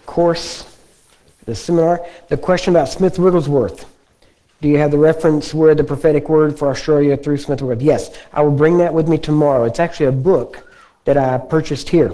course, the seminar. The question about Smith Wigglesworth. Do you have the reference where the prophetic word for Australia through Smith Wigglesworth? Yes, I will bring that with me tomorrow. It's actually a book that I purchased here.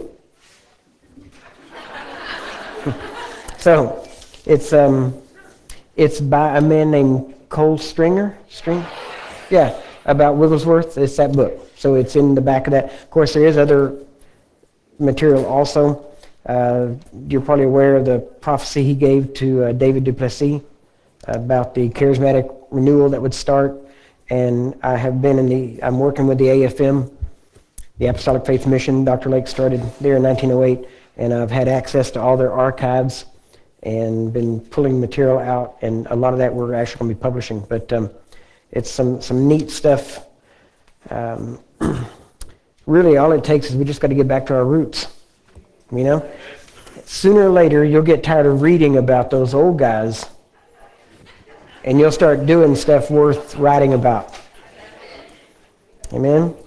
So, it's by a man named Cole Stringer. Yeah, about Wigglesworth. It's that book. So it's in the back of that. Of course, there is other material also. You're probably aware of the prophecy he gave to David Duplessis about the charismatic renewal that would start. And I'm working with the AFM, the Apostolic Faith Mission. Dr. Lake started there in 1908, and I've had access to all their archives and been pulling material out, and a lot of that we're actually going to be publishing. But it's some neat stuff. Really, all it takes is we just got to get back to our roots. You know, sooner or later you'll get tired of reading about those old guys, and you'll start doing stuff worth writing about. Amen.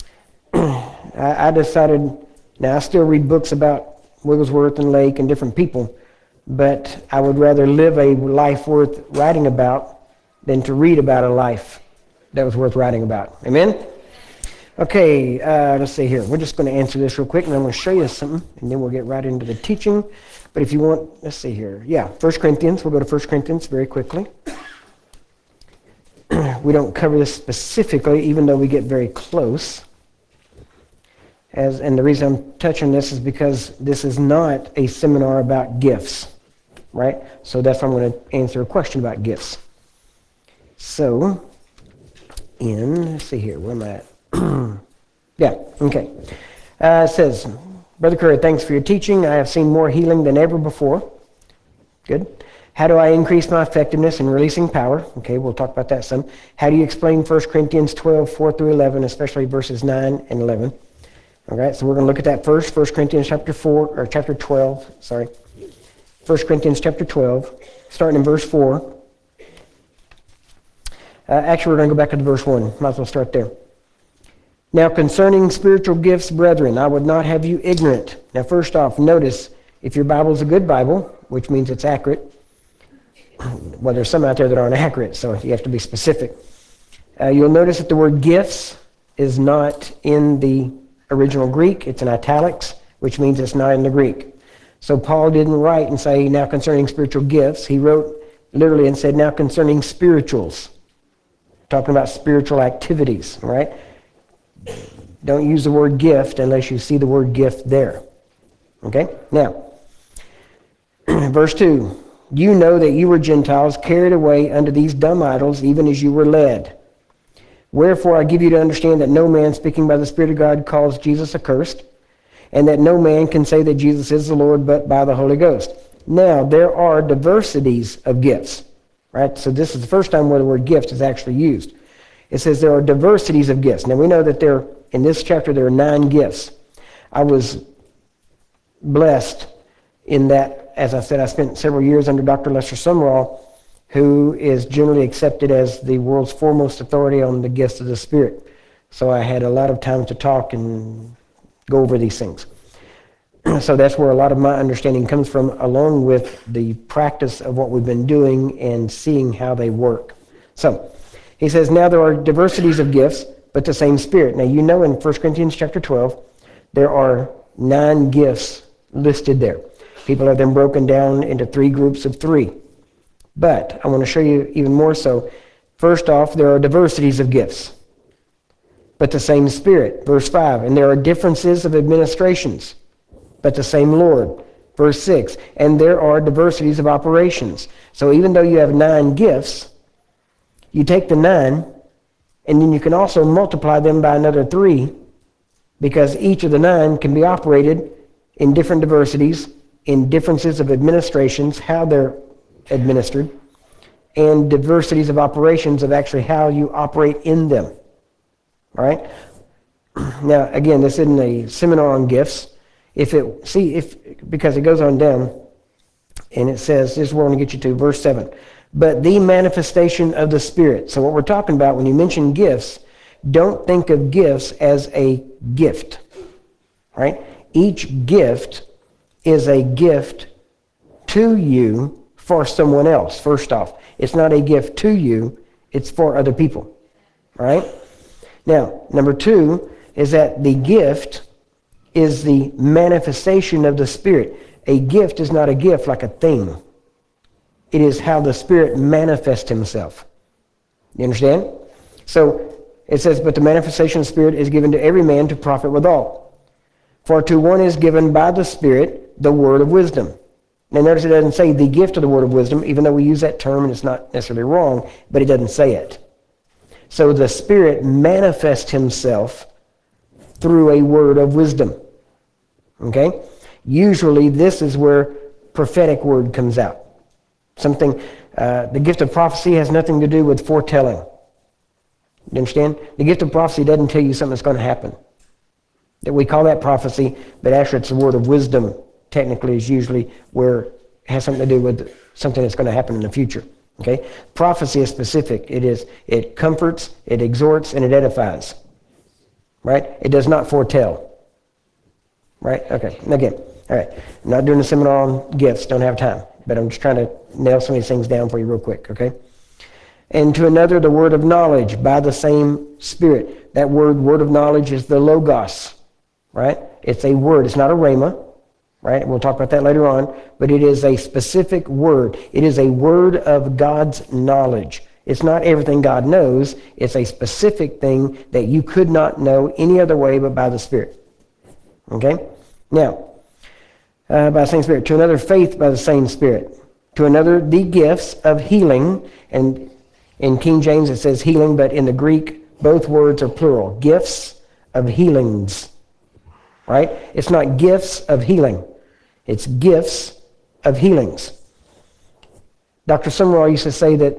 I decided. Now I still read books about Wigglesworth and Lake and different people, but I would rather live a life worth writing about than to read about a life that was worth writing about. Amen? Okay, let's see here. We're just going to answer this real quick, and I'm going to show you something, and then we'll get right into the teaching. But if you want, let's see here. Yeah, 1 Corinthians. We'll go to 1 Corinthians very quickly. We don't cover this specifically, even though we get very close. And the reason I'm touching this is because this is not a seminar about gifts, right? So that's why I'm going to answer a question about gifts. So, let's see here, where am I at? Yeah, okay. It says, Brother Curry, thanks for your teaching. I have seen more healing than ever before. Good. How do I increase my effectiveness in releasing power? Okay, we'll talk about that some. How do you explain 1 Corinthians 12, 4 through 11, especially verses 9 and 11? All right, so we're going to look at that first. 1 Corinthians chapter 12, sorry. 1 Corinthians chapter 12, starting in verse 4. Actually, we're going to go back to verse 1. Might as well start there. Now, concerning spiritual gifts, brethren, I would not have you ignorant. Now, first off, notice, if your Bible is a good Bible, which means it's accurate, well, there's some out there that aren't accurate, so you have to be specific. You'll notice that the word gifts is not in the original Greek. It's in italics, which means it's not in the Greek. So Paul didn't write and say, now concerning spiritual gifts. He wrote literally and said, now concerning spirituals. Talking about spiritual activities, right? Don't use the word gift unless you see the word gift there. Okay? Now, verse 2. You know that you were Gentiles carried away unto these dumb idols, even as you were led. Wherefore I give you to understand that no man speaking by the Spirit of God calls Jesus accursed, and that no man can say that Jesus is the Lord but by the Holy Ghost. Now, there are diversities of gifts, right? So this is the first time where the word gift is actually used. It says there are diversities of gifts. Now, we know that in this chapter there are 9 gifts. I was blessed in that, as I said, I spent several years under Dr. Lester Sumrall, who is generally accepted as the world's foremost authority on the gifts of the Spirit. So I had a lot of time to talk and go over these things. So that's where a lot of my understanding comes from, along with the practice of what we've been doing and seeing how they work. So he says, now there are diversities of gifts, but the same Spirit. Now you know in 1 Corinthians chapter 12, there are 9 gifts listed there. People have them broken down into 3 groups of 3. But I want to show you even more so. First off, there are diversities of gifts, but the same Spirit. Verse 5, and there are differences of administrations, but the same Lord. Verse 6, and there are diversities of operations. So even though you have 9 gifts, you take the 9, and then you can also multiply them by another 3, because each of the 9 can be operated in different diversities, in differences of administrations, how they're administered, and diversities of operations of actually how you operate in them. All right? Now, again, this isn't a seminar on gifts. Because it goes on down, and it says, this is where I want to get you to, verse 7. But the manifestation of the Spirit. So what we're talking about when you mention gifts, don't think of gifts as a gift. Right? Each gift is a gift to you for someone else, first off. It's not a gift to you, it's for other people. All right? Now, number two is that the gift is the manifestation of the Spirit. A gift is not a gift like a thing. It is how the Spirit manifests himself. You understand? So it says, but the manifestation of the Spirit is given to every man to profit withal. For to one is given by the Spirit the word of wisdom. Now notice it doesn't say the gift of the word of wisdom, even though we use that term and it's not necessarily wrong, but it doesn't say it. So the Spirit manifests himself through a word of wisdom. Okay? Usually this is where prophetic word comes out. Something, the gift of prophecy has nothing to do with foretelling. You understand? The gift of prophecy doesn't tell you something that's going to happen. That we call that prophecy, but actually it's the word of wisdom. Technically is usually where it has something to do with something that's going to happen in the future. Okay? Prophecy is specific. It comforts, it exhorts, and it edifies. Right? It does not foretell. Right? Okay. Again, all right. I'm not doing a seminar on gifts. Don't have time. But I'm just trying to nail some of these things down for you real quick. Okay? And to another, the word of knowledge by the same Spirit. That word of knowledge, is the logos. Right? It's a word. It's not a rhema. Right? We'll talk about that later on. But it is a specific word. It is a word of God's knowledge. It's not everything God knows. It's a specific thing that you could not know any other way but by the Spirit. Okay? Now, by the same Spirit. To another, faith by the same Spirit. To another, the gifts of healing. And in King James it says healing, but in the Greek both words are plural. Gifts of healings. Right? It's not gifts of healing. It's gifts of healings. Dr. Summerall used to say that,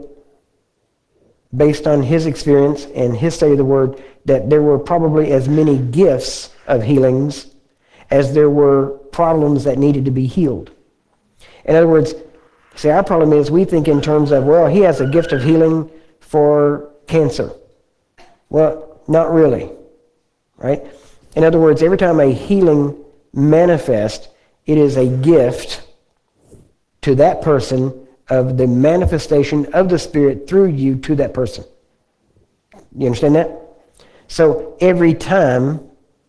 based on his experience and his study of the Word, that there were probably as many gifts of healings as there were problems that needed to be healed. In other words, see, our problem is we think in terms of, well, he has a gift of healing for cancer. Well, not really. Right? In other words, every time a healing manifests, it is a gift to that person of the manifestation of the Spirit through you to that person. You understand that? So every time,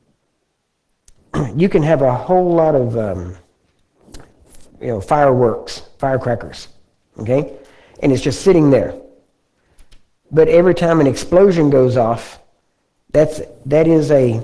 you can have a whole lot of fireworks, firecrackers, okay? And it's just sitting there. But every time an explosion goes off, that is an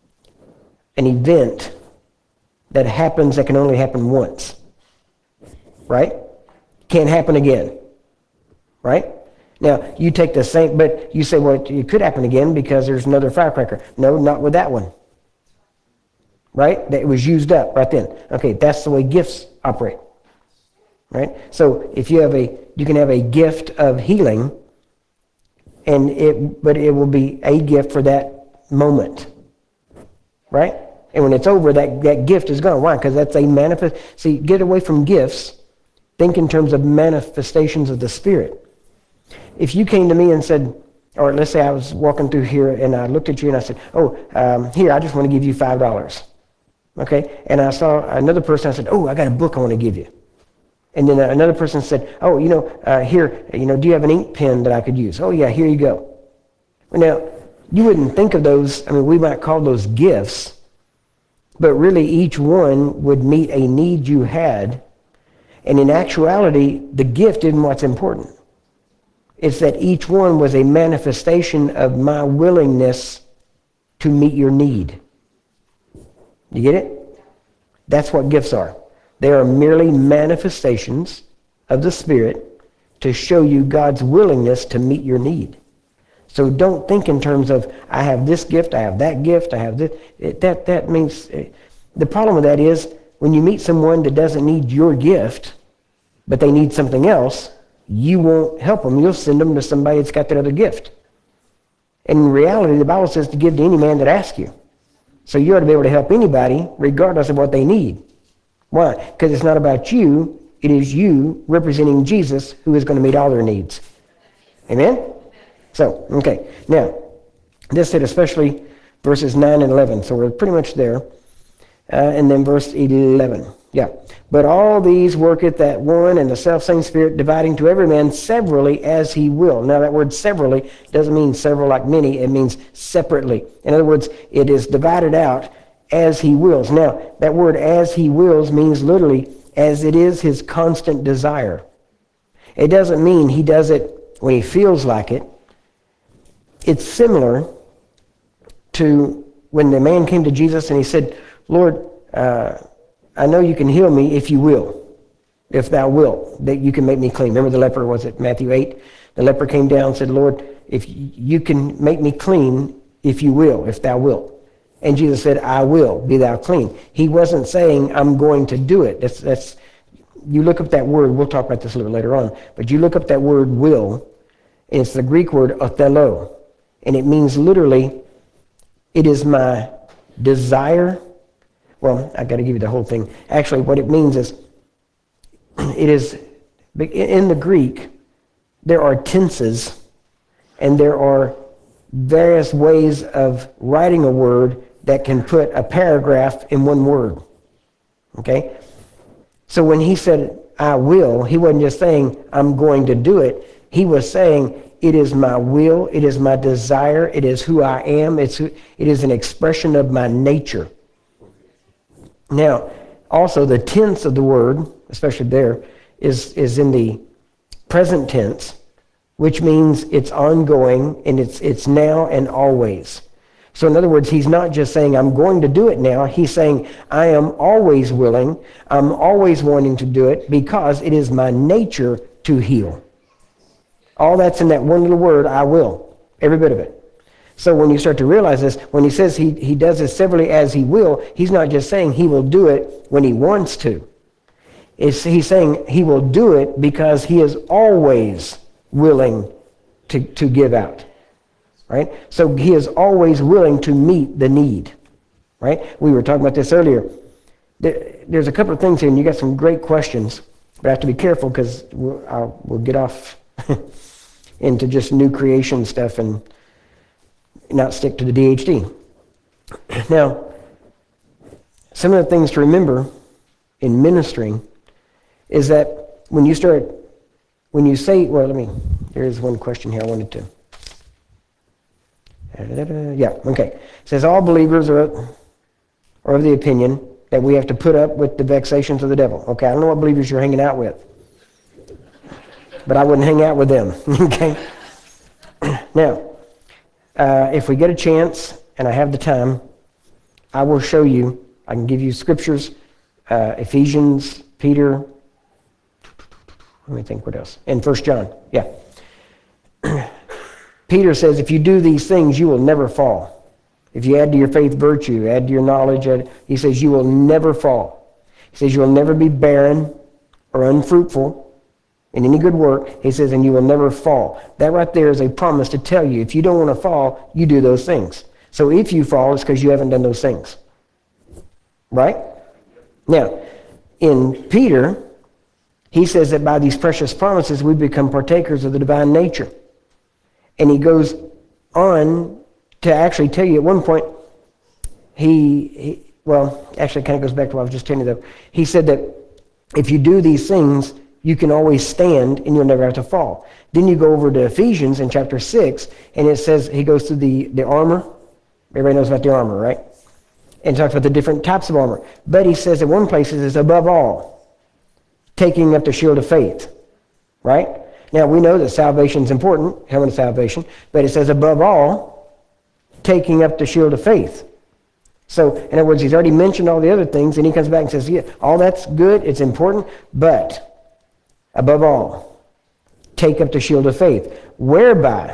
event that happens, that can only happen once. Right? Can't happen again. Right? Now, you take the same, but you say, well, it could happen again because there's another firecracker. No, not with that one. Right? That was used up right then. Okay, that's the way gifts operate. Right? So if you can have a gift of healing, but it will be a gift for that moment. Right? And when it's over, that gift is gone. Why? Because that's a manifest. See, get away from gifts. Think in terms of manifestations of the Spirit. If you came to me and said, or let's say I was walking through here and I looked at you and I said, here, I just want to give you $5. Okay? And I saw another person, I said, I got a book I want to give you. And then another person said, here, do you have an ink pen that I could use? Oh, yeah, here you go. Now, you wouldn't think of those, we might call those gifts, but really each one would meet a need you had. And in actuality, the gift isn't what's important. It's that each one was a manifestation of my willingness to meet your need. You get it? That's what gifts are. They are merely manifestations of the Spirit to show you God's willingness to meet your need. So don't think in terms of, I have this gift, I have that gift, I have this. That means, the problem with that is, when you meet someone that doesn't need your gift, but they need something else, you won't help them. You'll send them to somebody that's got that other gift. And in reality, the Bible says to give to any man that asks you. So you ought to be able to help anybody regardless of what they need. Why? Because it's not about you. It is you representing Jesus who is going to meet all their needs. Amen? So, okay. Now, this said especially verses 9 and 11. So we're pretty much there. And then verse 11. Yeah. But all these worketh that one and the selfsame Spirit, dividing to every man severally as he will. Now that word severally doesn't mean several like many. It means separately. In other words, it is divided out as he wills. Now, that word as he wills means literally as it is his constant desire. It doesn't mean he does it when he feels like it. It's similar to when the man came to Jesus and he said, Lord, I know you can heal me if you will, if thou wilt, that you can make me clean. Remember the leper, was it Matthew 8? The leper came down and said, Lord, if you can make me clean if you will, if thou wilt. And Jesus said, I will, be thou clean. He wasn't saying, I'm going to do it. That's you look up that word, we'll talk about this a little later on, but you look up that word will, and it's the Greek word othello, and it means literally, it is my desire. Well, I got to give you the whole thing. Actually, what it means is, it is, in the Greek, there are tenses, and there are various ways of writing a word that can put a paragraph in one word. Okay? So when he said, I will, he wasn't just saying, I'm going to do it. He was saying, it is my will, it is my desire, it is who I am, it is an expression of my nature. Now, also the tense of the word, especially there, is in the present tense, which means it's ongoing and it's now and always. So in other words, he's not just saying, I'm going to do it now. He's saying, I am always willing. I'm always wanting to do it because it is my nature to heal. All that's in that one little word, I will. Every bit of it. So when you start to realize this, when he says he does it severally as he will, he's not just saying he will do it when he wants to. He's saying he will do it because he is always willing to give out. Right? So he is always willing to meet the need. Right? We were talking about this earlier. There's a couple of things here, and you got some great questions, but I have to be careful because we'll get off into just new creation stuff and not stick to the DHD. Now, some of the things to remember in ministering is that when you say, there's one question here I wanted to. Yeah, okay. It says all believers are of the opinion that we have to put up with the vexations of the devil. Okay, I don't know what believers you're hanging out with, but I wouldn't hang out with them. Okay. Now, if we get a chance and I have the time, I will show you. I can give you scriptures, Ephesians, Peter. Let me think what else. And 1 John. Yeah. Peter says, if you do these things, you will never fall. If you add to your faith virtue, add to your knowledge, he says you will never fall. He says you will never be barren or unfruitful in any good work. He says, and you will never fall. That right there is a promise to tell you, if you don't want to fall, you do those things. So if you fall, it's because you haven't done those things. Right? Now, in Peter, he says that by these precious promises, we become partakers of the divine nature. And he goes on to actually tell you at one point, actually it kind of goes back to what I was just telling you though. He said that if you do these things, you can always stand and you'll never have to fall. Then you go over to Ephesians in chapter 6, and it says, he goes through the armor. Everybody knows about the armor, right? And talks about the different types of armor. But he says at one place, it is above all, taking up the shield of faith, right? Now, we know that salvation is important, helmet of salvation, but it says above all, taking up the shield of faith. So, in other words, he's already mentioned all the other things, and he comes back and says, yeah, all that's good, it's important, but above all, take up the shield of faith, whereby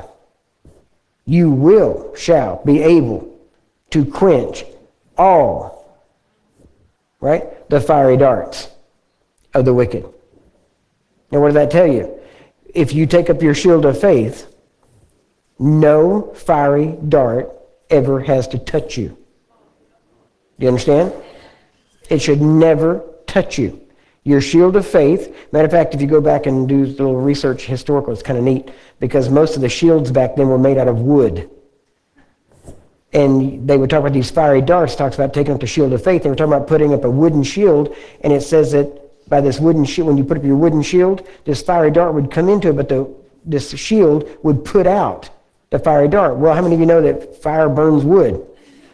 you shall be able to quench all, right, the fiery darts of the wicked. Now, what does that tell you? If you take up your shield of faith, no fiery dart ever has to touch you. Do you understand? It should never touch you. Your shield of faith, matter of fact, if you go back and do a little research historical, it's kind of neat, because most of the shields back then were made out of wood. And they would talk about these fiery darts, talks about taking up the shield of faith. They were talking about putting up a wooden shield, and it says that by this wooden shield, when you put up your wooden shield, this fiery dart would come into it, but this shield would put out the fiery dart. Well, how many of you know that fire burns wood?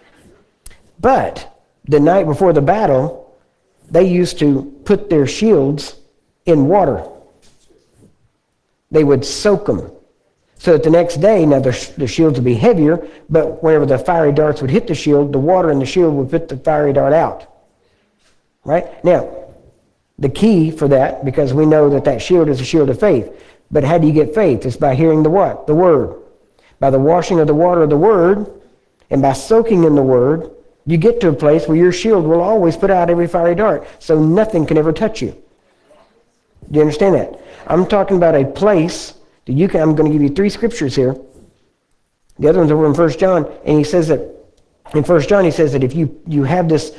But the night before the battle, they used to put their shields in water. They would soak them. So that the next day, now the shields would be heavier, but whenever the fiery darts would hit the shield, the water in the shield would put the fiery dart out. Right? Now, the key for that, because we know that shield is a shield of faith. But how do you get faith? It's by hearing the what? The Word. By the washing of the water of the Word, and by soaking in the Word, you get to a place where your shield will always put out every fiery dart, so nothing can ever touch you. Do you understand that? I'm talking about a place that you can. I'm going to give you 3 scriptures here. The other one's over in 1 John, and he says that in 1 John he says that if you have this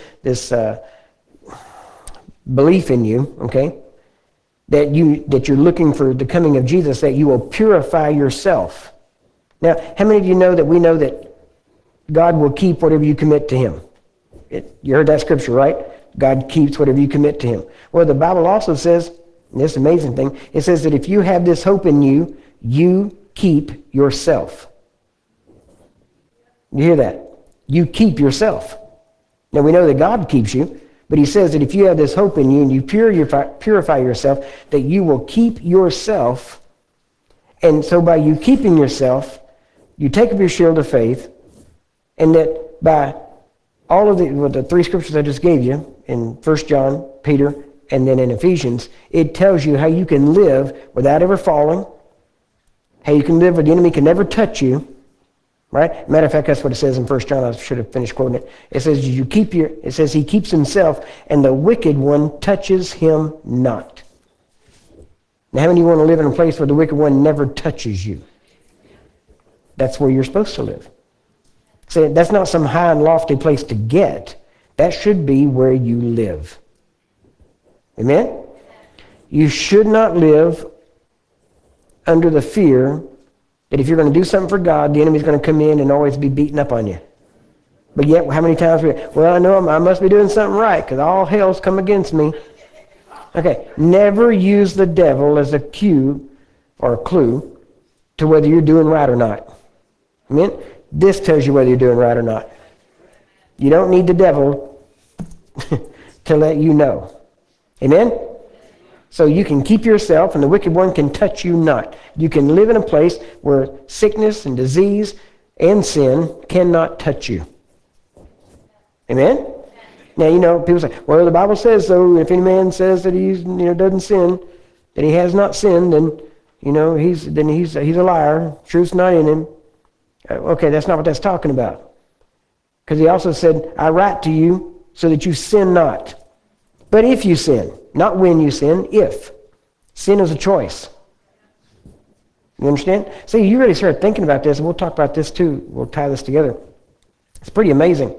belief in you, okay, that you're looking for the coming of Jesus, that you will purify yourself. Now, how many of you know that we know that God will keep whatever you commit to Him? You heard that scripture, right? God keeps whatever you commit to Him. Well, the Bible also says, this amazing thing, it says that if you have this hope in you, you keep yourself. You hear that? You keep yourself. Now, we know that God keeps you, but He says that if you have this hope in you and you purify yourself, that you will keep yourself. And so by you keeping yourself, you take up your shield of faith, and that by all of the 3 scriptures I just gave you, in 1 John, Peter, and then in Ephesians, it tells you how you can live without ever falling, how you can live where the enemy can never touch you, right? Matter of fact, that's what it says in 1 John. I should have finished quoting it. It says, it says he keeps himself, and the wicked one touches him not. Now, how many of you want to live in a place where the wicked one never touches you? That's where you're supposed to live. So that's not some high and lofty place to get. That should be where you live. Amen? You should not live under the fear that if you're going to do something for God, the enemy's going to come in and always be beating up on you. But yet, how many times I know I must be doing something right because all hell's come against me. Okay, never use the devil as a cue or a clue to whether you're doing right or not. Amen? This tells you whether you're doing right or not. You don't need the devil to let you know. Amen? So you can keep yourself, and the wicked one can touch you not. You can live in a place where sickness and disease and sin cannot touch you. Amen? Now, people say, well, the Bible says so. If any man says that he doesn't sin, that he has not sinned, then he's a liar. Truth's not in him. Okay, that's not what that's talking about. Because he also said, I write to you so that you sin not. But if you sin, not when you sin, if. Sin is a choice. You understand? See, you really start thinking about this, and we'll talk about this too. We'll tie this together. It's pretty amazing.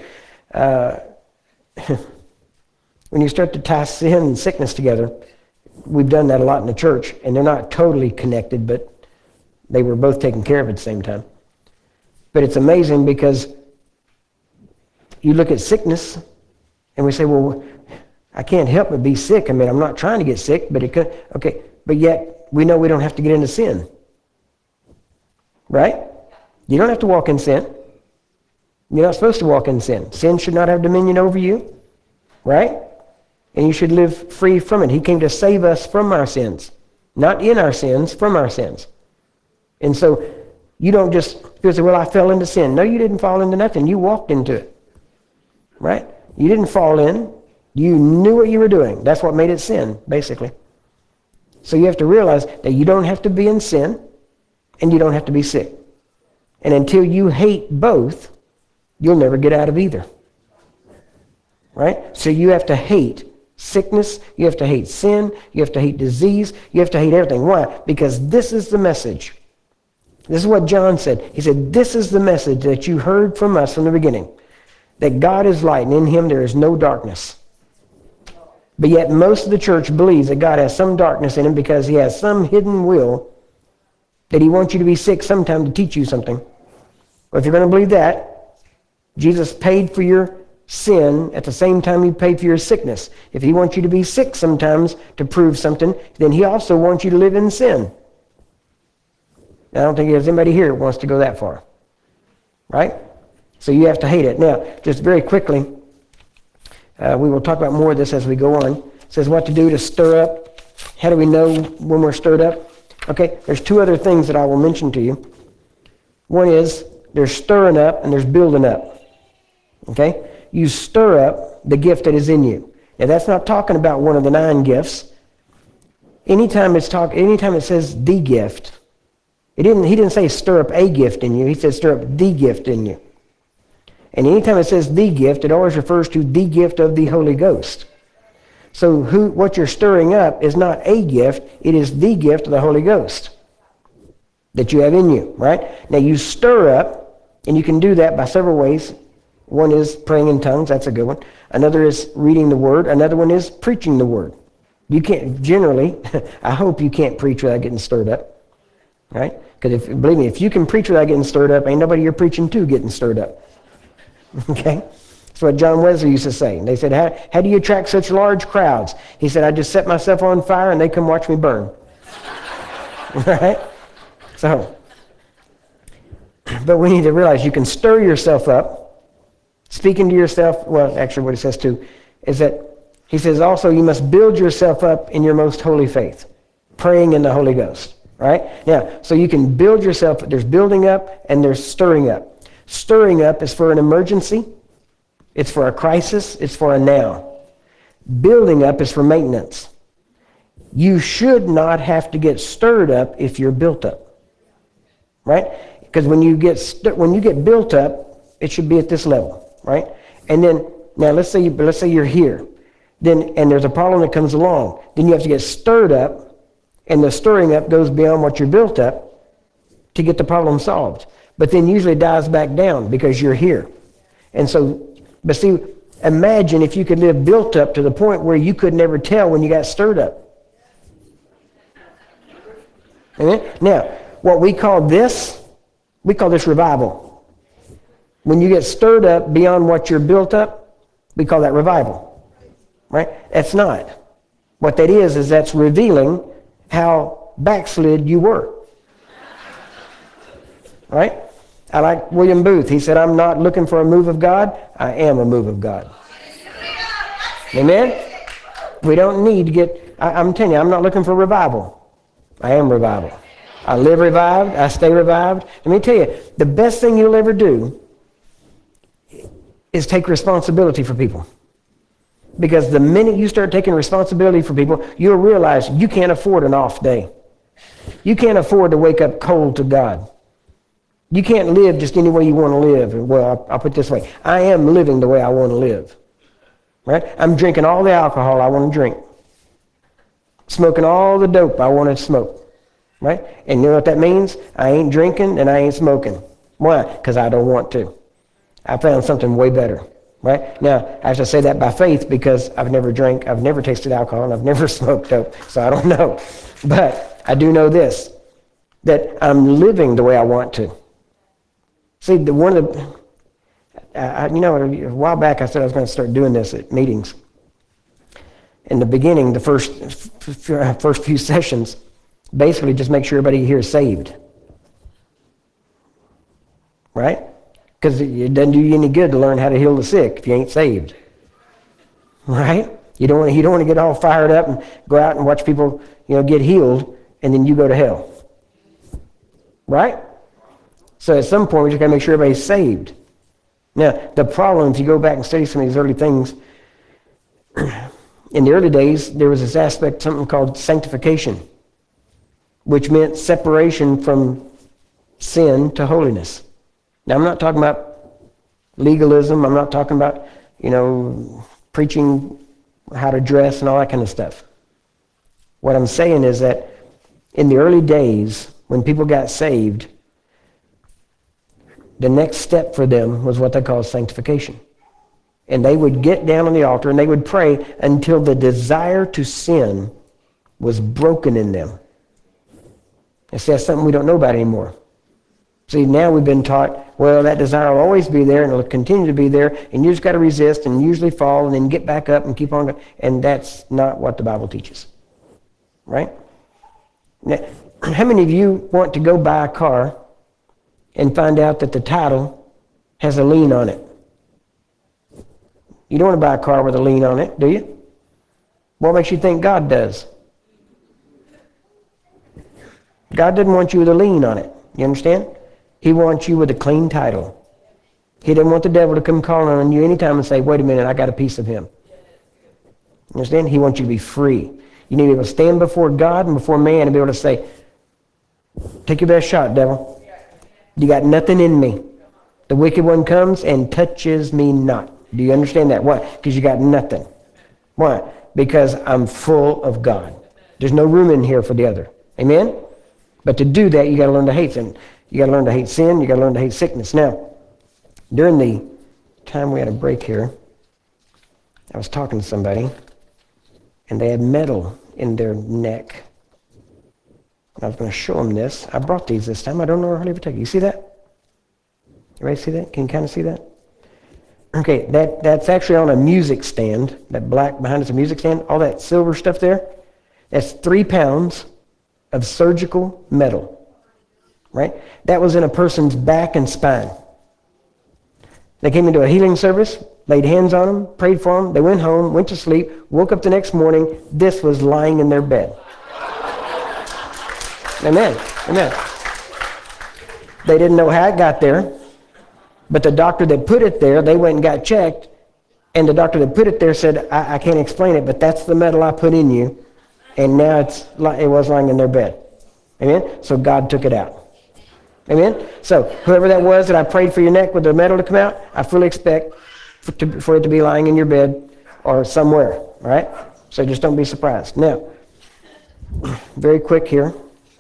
When you start to tie sin and sickness together, we've done that a lot in the church, and they're not totally connected, but they were both taken care of at the same time. But it's amazing because you look at sickness, and we say, well, I can't help but be sick. I mean, I'm not trying to get sick, but it could. Okay, but yet we know we don't have to get into sin. Right? You don't have to walk in sin. You're not supposed to walk in sin. Sin should not have dominion over you. Right? And you should live free from it. He came to save us from our sins. Not in our sins, from our sins. And so you don't just say, well, I fell into sin. No, you didn't fall into nothing. You walked into it. Right? You didn't fall in. You knew what you were doing. That's what made it sin, basically. So you have to realize that you don't have to be in sin and you don't have to be sick. And until you hate both, you'll never get out of either. Right? So you have to hate sickness, you have to hate sin, you have to hate disease, you have to hate everything. Why? Because this is the message. This is what John said. He said, this is the message that you heard from us from the beginning. That God is light and in Him there is no darkness. But yet most of the church believes that God has some darkness in Him because He has some hidden will that He wants you to be sick sometime to teach you something. Well, if you're going to believe that, Jesus paid for your sin at the same time he paid for your sickness. If he wants you to be sick sometimes to prove something, then he also wants you to live in sin. I don't think there's anybody here who wants to go that far. Right? So you have to hate it. Now, just very quickly, we will talk about more of this as we go on. It says what to do to stir up. How do we know when we're stirred up? Okay, there's two other things that I will mention to you. One is there's stirring up and there's building up. Okay? You stir up the gift that is in you. Now that's not talking about one of the 9 gifts. Anytime it says the gift, he didn't say stir up a gift in you. He said stir up the gift in you. And anytime it says the gift, it always refers to the gift of the Holy Ghost. So what you're stirring up is not a gift, it is the gift of the Holy Ghost that you have in you, right? Now you stir up, and you can do that by several ways. One is praying in tongues, that's a good one. Another is reading the Word. Another one is preaching the Word. You can't, generally, I hope you can't preach without getting stirred up, right? Because believe me, if you can preach without getting stirred up, ain't nobody you're preaching to getting stirred up. Okay? That's what John Wesley used to say. They said, how do you attract such large crowds? He said, I just set myself on fire and they come watch me burn. Right? So, but we need to realize you can stir yourself up, speaking to yourself. Well, actually what he says too is that he says also you must build yourself up in your most holy faith, praying in the Holy Ghost. Right? Now, so you can build yourself. There's building up and there's stirring up. Stirring up is for an emergency. It's for a crisis. It's for a now. Building up is for maintenance. You should not have to get stirred up if you're built up. Right? Because when you get built up, it should be at this level. Right? And then, now let's say you're here. Then, and there's a problem that comes along. Then you have to get stirred up, and the stirring up goes beyond what you're built up to get the problem solved. But then usually dies back down because you're here. And so, but see, imagine if you could live built up to the point where you could never tell when you got stirred up. Amen? Now, what we call this revival. When you get stirred up beyond what you're built up, we call that revival. Right? That's not. What that is that's revealing how backslid you were. Right? I like William Booth. He said, I'm not looking for a move of God. I am a move of God. Amen? We don't need to get, I'm telling you, I'm not looking for revival. I am revival. I live revived. I stay revived. Let me tell you, the best thing you'll ever do is take responsibility for people. Because the minute you start taking responsibility for people, you'll realize you can't afford an off day. You can't afford to wake up cold to God. You can't live just any way you want to live. Well, I'll put it this way. I am living the way I want to live. Right? I'm drinking all the alcohol I want to drink. Smoking all the dope I want to smoke. Right? And you know what that means? I ain't drinking and I ain't smoking. Why? Because I don't want to. I found something way better. Right? Now, I have to say that by faith because I've never drank, I've never tasted alcohol, and I've never smoked dope, so I don't know. But I do know this, that I'm living the way I want to. See, a while back I said I was going to start doing this at meetings. In the beginning, the first few sessions, basically just make sure everybody here is saved. Right? Because it doesn't do you any good to learn how to heal the sick if you ain't saved. Right? You don't want to get all fired up and go out and watch people, get healed, and then you go to hell. Right? So at some point, we just got to make sure everybody's saved. Now, the problem, if you go back and study some of these early things, in the early days, there was this aspect, something called sanctification, which meant separation from sin to holiness. Now, I'm not talking about legalism. I'm not talking about, preaching how to dress and all that kind of stuff. What I'm saying is that in the early days, when people got saved, the next step for them was what they call sanctification. And they would get down on the altar and they would pray until the desire to sin was broken in them. And see, that's something we don't know about anymore. See, now we've been taught, well, that desire will always be there and it'll continue to be there, and you just got to resist and usually fall and then get back up and keep on going. And that's not what the Bible teaches. Right? Now, how many of you want to go buy a car and find out that the title has a lien on it? You don't want to buy a car with a lien on it, do you? What makes you think God does? God doesn't want you with a lien on it. You understand? He wants you with a clean title. He doesn't want the devil to come calling on you anytime and say, wait a minute, I got a piece of him. You understand? He wants you to be free. You need to be able to stand before God and before man and be able to say, take your best shot, devil. You got nothing in me. The wicked one comes and touches me not. Do you understand that? Why? Because you got nothing. Why? Because I'm full of God. There's no room in here for the other. Amen? But to do that, you got to learn to hate sin. You got to learn to hate sin. You got to learn to hate sickness. Now, during the time we had a break here, I was talking to somebody, and they had metal in their neck. I was going to show them this. I brought these this time. I don't know where I'll ever take it. You see that? Everybody see that? Can you kind of see that? Okay, that's actually on a music stand. That black behind us, a music stand. All that silver stuff there, that's 3 pounds of surgical metal. Right? That was in a person's back and spine. They came into a healing service, laid hands on them, prayed for them. They went home, went to sleep, woke up the next morning. This was lying in their bed. Amen. Amen. They didn't know how it got there, but the doctor that put it there, they went and got checked, and the doctor that put it there said, I can't explain it, but that's the metal I put in you, and now it was lying in their bed. Amen? So God took it out. Amen? So whoever that was that I prayed for your neck with the metal to come out, I fully expect for it to be lying in your bed or somewhere. All right? So just don't be surprised. Now, very quick here.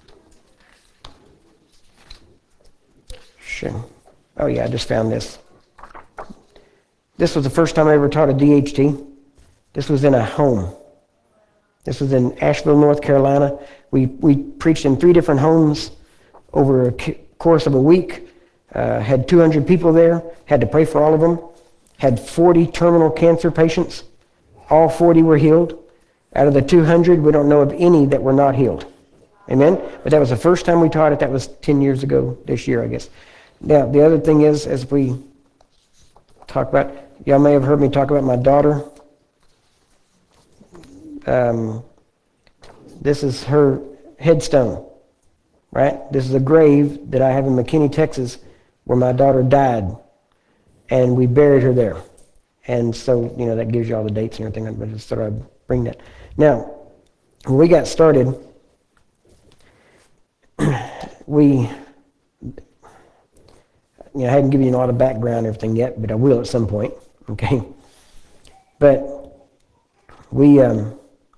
Sure. Oh yeah, I just found this. This was the first time I ever taught a DHT. This was in a home. This was in Asheville, North Carolina. We preached in 3 different homes over a course of a week. Had 200 people there. Had to pray for all of them. Had 40 terminal cancer patients. All 40 were healed. Out of the 200, we don't know of any that were not healed. Amen? But that was the first time we taught it. That was 10 years ago this year, I guess. Now, the other thing is, as we talk about, y'all may have heard me talk about my daughter. This is her headstone, right? This is a grave that I have in McKinney, Texas, where my daughter died, and we buried her there. And so, that gives you all the dates and everything, but I just thought I'd bring that. Now, when we got started, I haven't given you a lot of background and everything yet, but I will at some point, okay? But we, in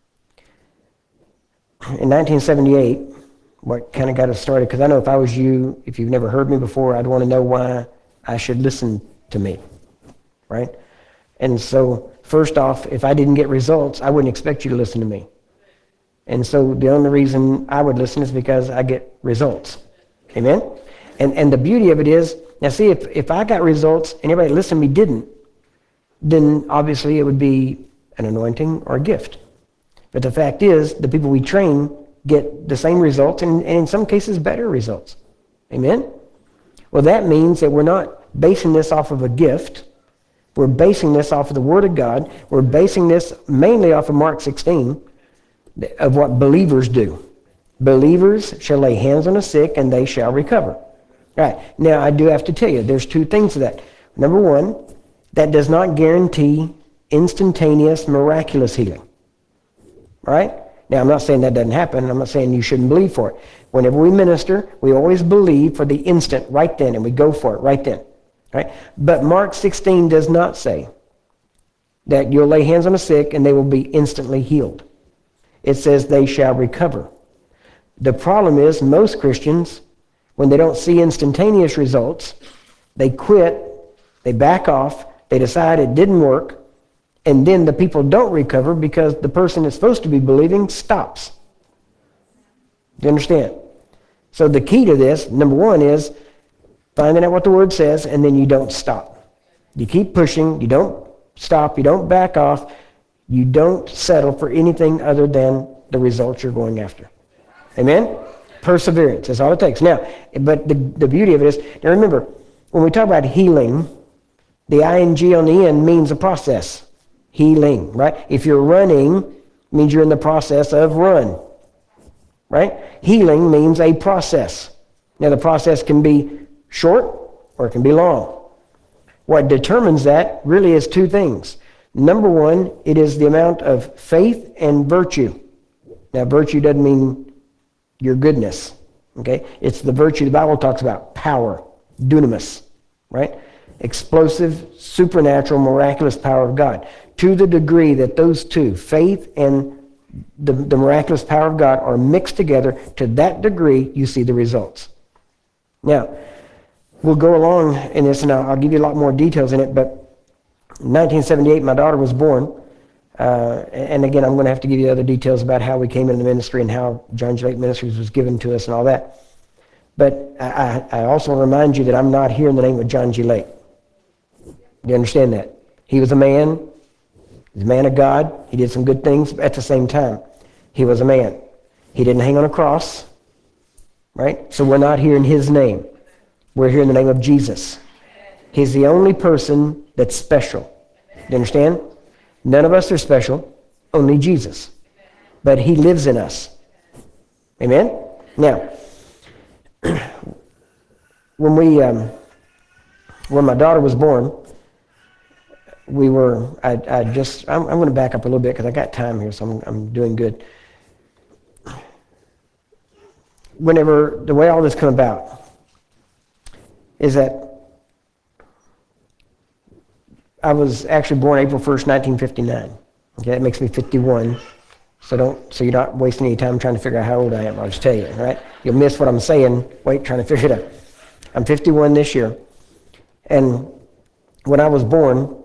1978, what kind of got us started, because I know if I was you, if you've never heard me before, I'd want to know why I should listen to me, right? And so, first off, if I didn't get results, I wouldn't expect you to listen to me. And so the only reason I would listen is because I get results. Amen? And the beauty of it is, now see, if I got results and everybody that listened to me didn't, then obviously it would be an anointing or a gift. But the fact is, the people we train get the same results and in some cases better results. Amen? Well, that means that we're not basing this off of a gift. We're basing this off of the Word of God. We're basing this mainly off of Mark 16 of what believers do. Believers shall lay hands on the sick and they shall recover. All right. Now, I do have to tell you, there's 2 things to that. Number 1, that does not guarantee instantaneous, miraculous healing. All right? Now, I'm not saying that doesn't happen. I'm not saying you shouldn't believe for it. Whenever we minister, we always believe for the instant right then, and we go for it right then. Right? But Mark 16 does not say that you'll lay hands on the sick and they will be instantly healed. It says they shall recover. The problem is most Christians, when they don't see instantaneous results, they quit, they back off, they decide it didn't work, and then the people don't recover because the person that's supposed to be believing stops. Do you understand? So the key to this, number 1, is finding out what the Word says, and then you don't stop. You keep pushing. You don't stop. You don't back off. You don't settle for anything other than the results you're going after. Amen? Perseverance. That's all it takes. Now, but the beauty of it is, now remember, when we talk about healing, the ing on the end means a process. Healing, right? If you're running, it means you're in the process of run. Right? Healing means a process. Now, the process can be short or it can be long. What determines that really is two things. Number one, it is the amount of faith and virtue. Now, virtue doesn't mean your goodness. Okay? It's the virtue the Bible talks about, power, dunamis, right? Explosive, supernatural, miraculous power of God. To the degree that those two, faith and the miraculous power of God, are mixed together, to that degree, you see the results. Now, we'll go along in this, and I'll give you a lot more details in it, but in 1978, my daughter was born. And again, I'm going to have to give you other details about how we came into the ministry and how John G. Lake Ministries was given to us and all that. But I also want to remind you that I'm not here in the name of John G. Lake. Do you understand that? He was a man. He's a man of God. He did some good things, but at the same time, he was a man. He didn't hang on a cross, right? So we're not here in his name. We're here in the name of Jesus. He's the only person that's special. Do you understand? None of us are special, only Jesus. But he lives in us. Amen? Now, when my daughter was born, I'm going to back up a little bit because I got time here, so I'm doing good. Whenever, the way all this came about is that I was actually born April 1st, 1959. Okay, that makes me 51. So you're not wasting any time trying to figure out how old I am. I'll just tell you, right? You'll miss what I'm saying. Wait, trying to figure it out. I'm 51 this year. And when I was born,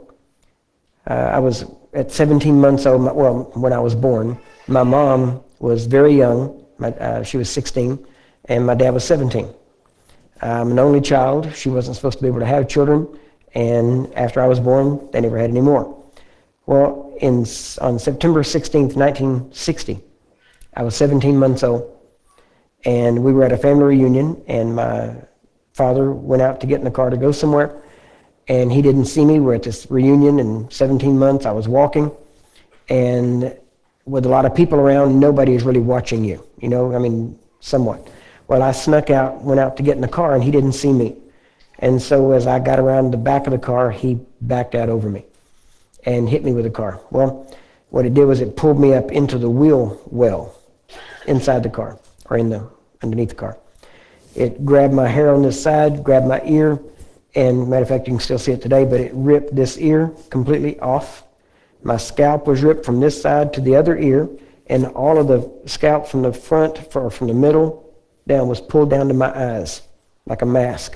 I was at 17 months old. When I was born, my mom was very young. She was 16, and my dad was 17. I'm an only child. She wasn't supposed to be able to have children. And after I was born, they never had any more. Well, on September 16th, 1960, I was 17 months old, and we were at a family reunion, and my father went out to get in the car to go somewhere, and he didn't see me. We're at this reunion, and 17 months, I was walking, and with a lot of people around, nobody is really watching you, somewhat. Well, I snuck out, went out to get in the car, and he didn't see me. And so as I got around the back of the car, he backed out over me and hit me with the car. Well, what it did was it pulled me up into the wheel well inside the car, or underneath the car. It grabbed my hair on this side, grabbed my ear, and matter of fact, you can still see it today, but it ripped this ear completely off. My scalp was ripped from this side to the other ear, and all of the scalp from the front, or from the middle down, was pulled down to my eyes like a mask.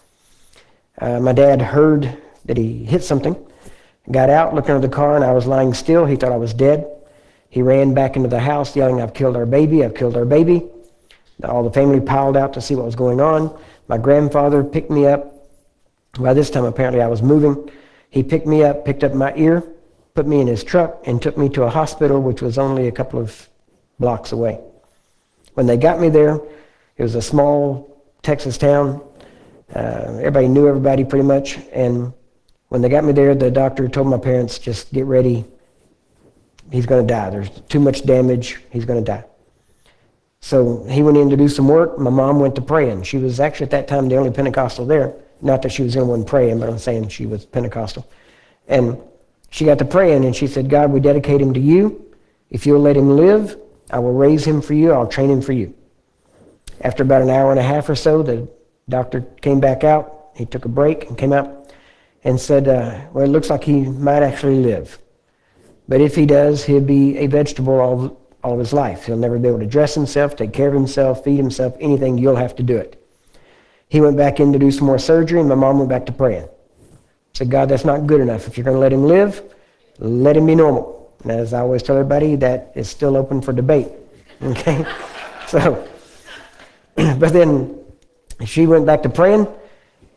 My dad heard that he hit something, got out, looked under the car, and I was lying still. He thought I was dead. He ran back into the house yelling, "I've killed our baby, I've killed our baby." All the family piled out to see what was going on. My grandfather picked me up. By this time, apparently, I was moving. He picked me up, picked up my ear, put me in his truck, and took me to a hospital, which was only a couple of blocks away. When they got me there, it was a small Texas town. Everybody knew everybody pretty much, and when they got me there, the doctor told my parents, "Just get ready. He's going to die. There's too much damage. He's going to die." So he went in to do some work. My mom went to praying. She was actually at that time the only Pentecostal there. Not that she was the only one praying, but I'm saying she was Pentecostal. And she got to praying, and she said, "God, we dedicate him to you. If you'll let him live, I will raise him for you. I'll train him for you." After about an hour and a half or so, the doctor came back out. He took a break and came out and said, "Well, it looks like he might actually live. But if he does, he'll be a vegetable all of his life. He'll never be able to dress himself, take care of himself, feed himself, anything. You'll have to do it." He went back in to do some more surgery, and my mom went back to praying. Said, "God, that's not good enough. If you're going to let him live, let him be normal." And as I always tell everybody, that is still open for debate. Okay? So, but then she went back to praying,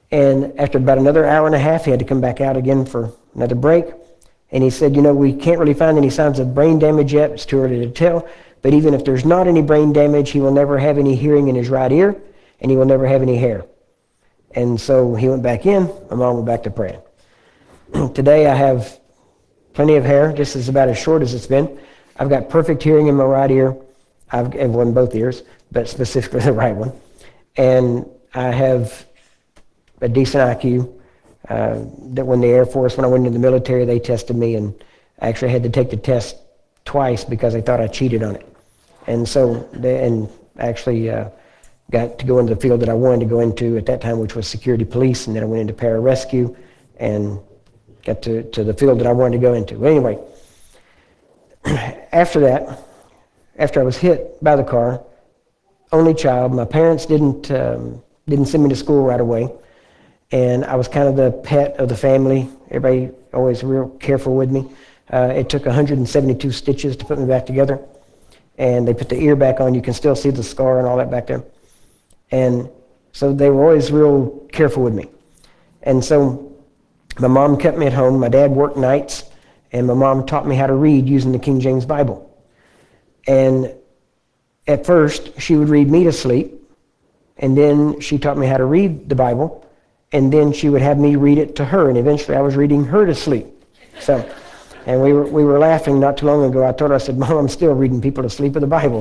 And after about another hour and a half, he had to come back out again for another break. And he said, we can't really find any signs of brain damage yet. It's too early to tell. But even if there's not any brain damage, he will never have any hearing in his right ear, and he will never have any hair. And so he went back in. My mom went back to praying. Today I have plenty of hair. This is about as short as it's been. I've got perfect hearing in my right ear. I've in both ears, but specifically the right one. And I have a decent IQ. That when the Air Force, when I went into the military, they tested me, and I actually had to take the test twice because they thought I cheated on it. And so, actually got to go into the field that I wanted to go into at that time, which was security police, and then I went into pararescue and got to the field that I wanted to go into. But anyway, after that, after I was hit by the car, only child, my parents didn't send me to school right away, and I was kind of the pet of the family. Everybody always real careful with me. It took 172 stitches to put me back together, and they put the ear back on. You can still see the scar and all that back there. And so they were always real careful with me. And so my mom kept me at home. My dad worked nights, and my mom taught me how to read using the King James Bible. And at first, she would read me to sleep, and then she taught me how to read the Bible, and then she would have me read it to her, and eventually I was reading her to sleep. So, and we were laughing not too long ago. I told her, I said, Mom, I'm still reading people to sleep with the Bible.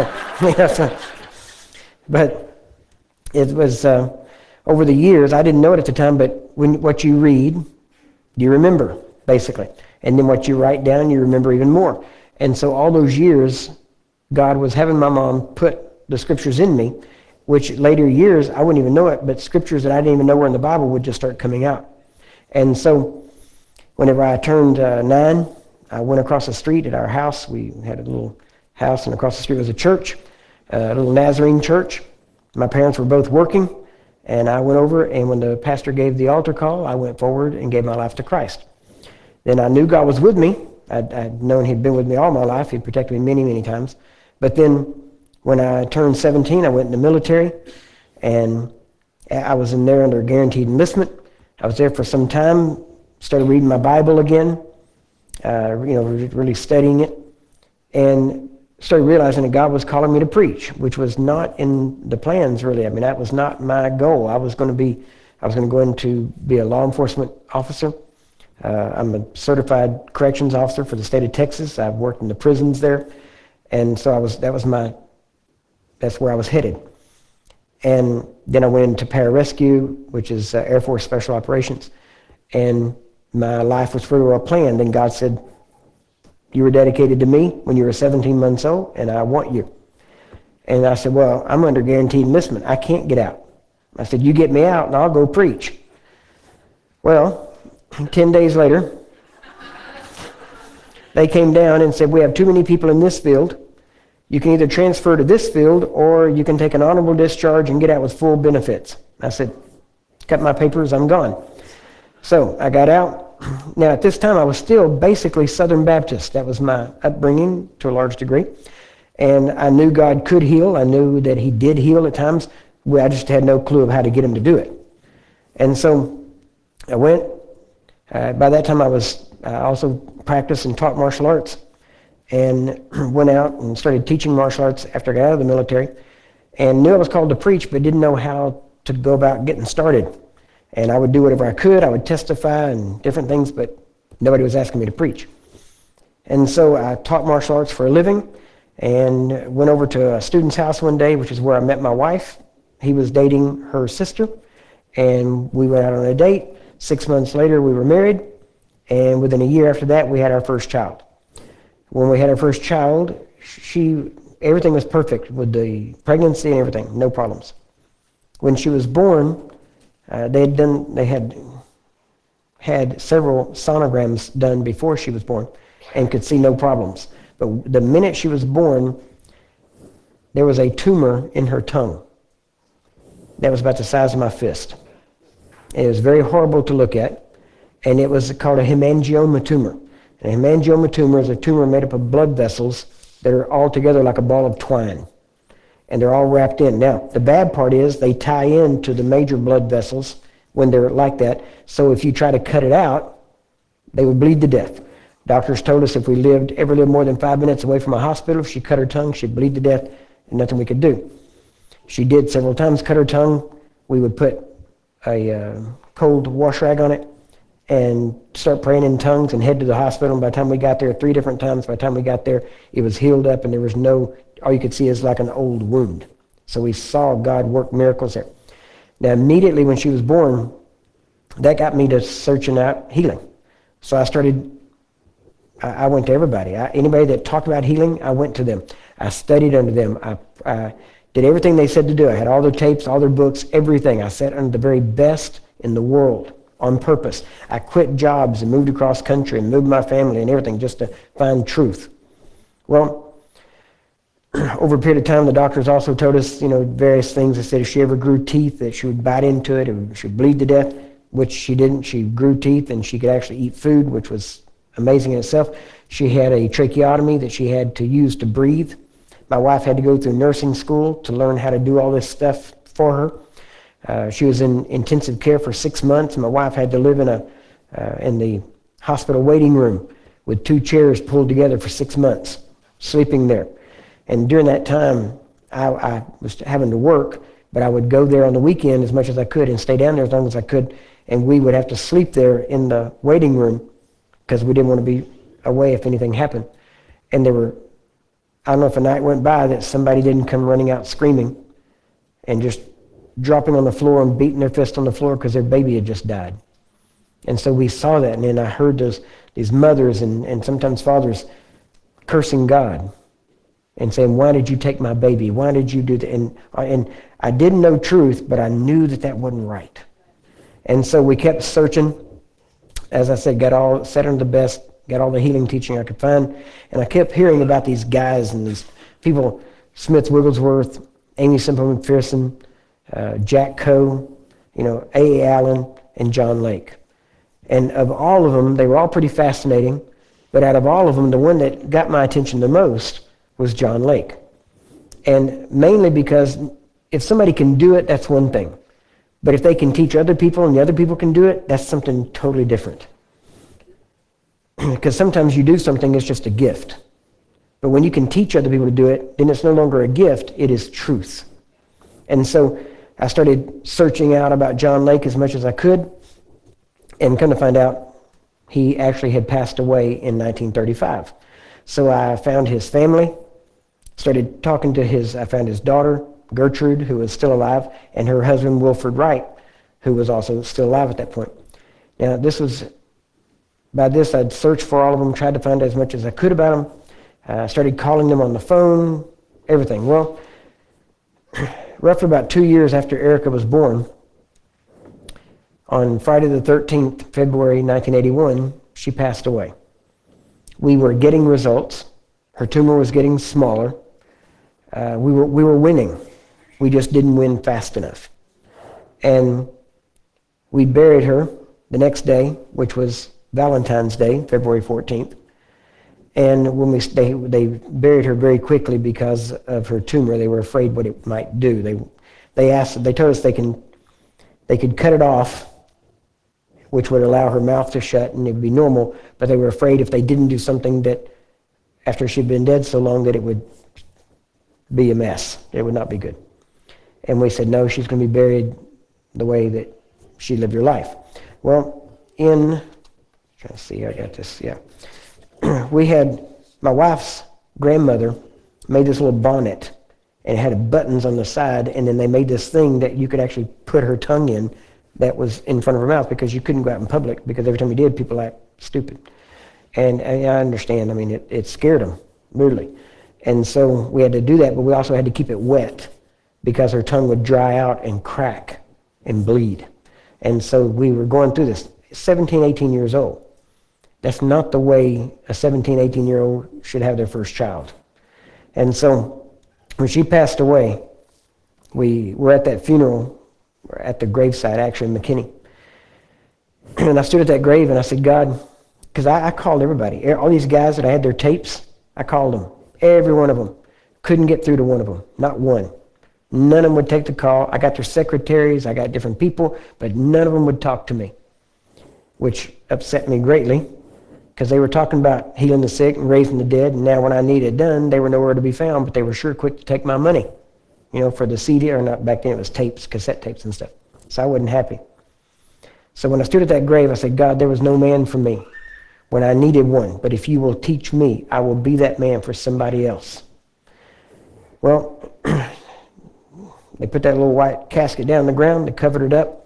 But it was over the years, I didn't know it at the time, but what you read, you remember, basically. And then what you write down, you remember even more. And so all those years, God was having my mom put the scriptures in me, which later years, I wouldn't even know it, but scriptures that I didn't even know were in the Bible would just start coming out. And so whenever I turned 9, I went across the street at our house. We had a little house, and across the street was a church, a little Nazarene church. My parents were both working, and I went over, and when the pastor gave the altar call, I went forward and gave my life to Christ. Then I knew God was with me. I'd known he'd been with me all my life. He'd protected me many, many times. But then when I turned 17, I went in the military, and I was in there under guaranteed enlistment. I was there for some time, started reading my Bible again, really studying it, and started realizing that God was calling me to preach, which was not in the plans, really. I mean, that was not my goal. I was going to go into be a law enforcement officer. I'm a certified corrections officer for the state of Texas. I've worked in the prisons there, and so that's where I was headed. And then I went into pararescue, which is Air Force Special Operations, and my life was pretty well planned. And God said, you were dedicated to me when you were 17 months old, and I want you. And I said, well, I'm under guaranteed enlistment. I can't get out. I said, you get me out, and I'll go preach. Well, 10 days later, they came down and said, we have too many people in this field. You can either transfer to this field, or you can take an honorable discharge and get out with full benefits. I said, cut my papers, I'm gone. So I got out. Now, at this time, I was still basically Southern Baptist. That was my upbringing to a large degree. And I knew God could heal. I knew that he did heal at times. I just had no clue of how to get him to do it. And so I went. By that time, I also practiced and taught martial arts, and went out and started teaching martial arts after I got out of the military, and knew I was called to preach, but didn't know how to go about getting started. And I would do whatever I could. I would testify and different things, but nobody was asking me to preach. And so I taught martial arts for a living, and went over to a student's house one day, which is where I met my wife. He was dating her sister, and we went out on a date. 6 months later, we were married, and within a year after that, we had our first child. When we had our first child, everything was perfect with the pregnancy and everything, no problems. When she was born, they had several sonograms done before she was born and could see no problems. But the minute she was born, there was a tumor in her tongue that was about the size of my fist. It was very horrible to look at, and it was called a hemangioma tumor. And a hemangioma tumor is a tumor made up of blood vessels that are all together like a ball of twine, and they're all wrapped in. Now, the bad part is they tie into the major blood vessels when they're like that. So if you try to cut it out, they would bleed to death. Doctors told us if we ever lived more than 5 minutes away from a hospital, if she cut her tongue, she'd bleed to death, and nothing we could do. She did several times cut her tongue. We would put a cold wash rag on it and start praying in tongues and head to the hospital. And by the time we got there, 3 different times, by the time we got there, it was healed up, and there was all you could see is like an old wound. So we saw God work miracles there. Now, immediately when she was born, that got me to searching out healing. So I went to everybody. Anybody that talked about healing, I went to them. I studied under them. I did everything they said to do. I had all their tapes, all their books, everything. I sat under the very best in the world on purpose. I quit jobs and moved across country and moved my family and everything just to find truth. Well, over a period of time, the doctors also told us, various things. They said if she ever grew teeth, that she would bite into it and she would bleed to death, which she didn't. She grew teeth and she could actually eat food, which was amazing in itself. She had a tracheotomy that she had to use to breathe. My wife had to go through nursing school to learn how to do all this stuff for her. She was in intensive care for 6 months. My wife had to live in the hospital waiting room with 2 chairs pulled together for 6 months, sleeping there. And during that time, I was having to work, but I would go there on the weekend as much as I could and stay down there as long as I could. And we would have to sleep there in the waiting room because we didn't want to be away if anything happened. And I don't know if a night went by that somebody didn't come running out screaming and just dropping on the floor and beating their fist on the floor because their baby had just died. And so we saw that, and then I heard these mothers and sometimes fathers cursing God and saying, why did you take my baby? Why did you do that? And I didn't know truth, but I knew that wasn't right. And so we kept searching. As I said, sat under the best, got all the healing teaching I could find. And I kept hearing about these guys and these people, Smith Wigglesworth, Amy Semple McPherson, Jack Coe, A. Allen, and John Lake. And of all of them, they were all pretty fascinating. But out of all of them, the one that got my attention the most was John Lake. And mainly because if somebody can do it, that's one thing. But if they can teach other people and the other people can do it, that's something totally different. Because sometimes you do something, it's just a gift. But when you can teach other people to do it, then it's no longer a gift, it is truth. And so I started searching out about John Lake as much as I could, and come to find out he actually had passed away in 1935. So I found his family, started talking to I found his daughter, Gertrude, who was still alive, and her husband, Wilford Wright, who was also still alive at that point. Now, by this, I'd searched for all of them, tried to find out as much as I could about them, started calling them on the phone, everything. Well, roughly about 2 years after Erica was born, on Friday the 13th, February 1981, she passed away. We were getting results. Her tumor was getting smaller. We were winning. We just didn't win fast enough. And we buried her the next day, which was Valentine's Day, February 14th. And when they buried her very quickly because of her tumor. They were afraid what it might do. They told us they could cut it off, which would allow her mouth to shut and it would be normal, but they were afraid if they didn't do something that after she'd been dead so long that it would be a mess. It would not be good. And we said, no, she's going to be buried the way that she lived her life. Well, I got this, yeah. We had, my wife's grandmother made this little bonnet, and it had buttons on the side, and then they made this thing that you could actually put her tongue in that was in front of her mouth because you couldn't go out in public because every time you did, people act stupid. And I understand, it scared them, brutally. And so we had to do that, but we also had to keep it wet because her tongue would dry out and crack and bleed. And so we were going through this, 17, 18 years old. That's not the way a 17, 18-year-old should have their first child. And so when she passed away, we were at that funeral, at the gravesite, actually, in McKinney. And I stood at that grave and I said, God, because I called everybody. All these guys that I had their tapes, I called them. Every one of them. Couldn't get through to one of them. Not one. None of them would take the call. I got their secretaries, I got different people, but none of them would talk to me, which upset me greatly because they were talking about healing the sick and raising the dead, and now when I needed it done, they were nowhere to be found, but they were sure quick to take my money, for the CD, or not back then, it was tapes, cassette tapes and stuff. So I wasn't happy. So when I stood at that grave, I said, God, there was no man for me when I needed one, but if you will teach me, I will be that man for somebody else. Well, they put that little white casket down on the ground, they covered it up,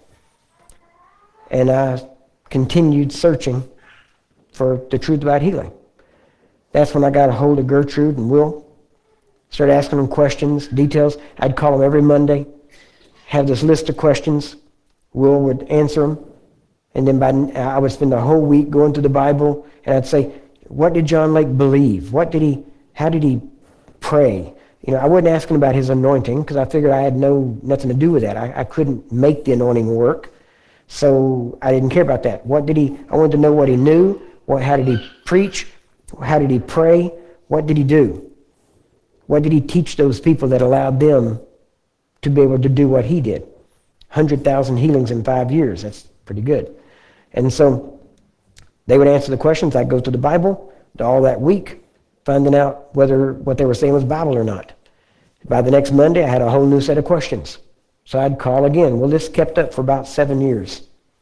and I continued searching for the truth about healing. That's when I got a hold of Gertrude and Will, started asking them questions, details. I'd call them every Monday, have this list of questions. Will would answer them, and then I would spend the whole week going through the Bible, and I'd say, what did John Lake believe? How did he pray? I wasn't asking about his anointing because I figured I had nothing to do with that. I couldn't make the anointing work, so I didn't care about that. I wanted to know what he knew. How did he preach? How did he pray? What did he do? What did he teach those people that allowed them to be able to do what he did? 100,000 healings in 5 years. That's pretty good. And so they would answer the questions. I'd go to the Bible all that week, finding out whether what they were saying was Bible or not. By the next Monday, I had a whole new set of questions. So I'd call again. Well, this kept up for about 7 years.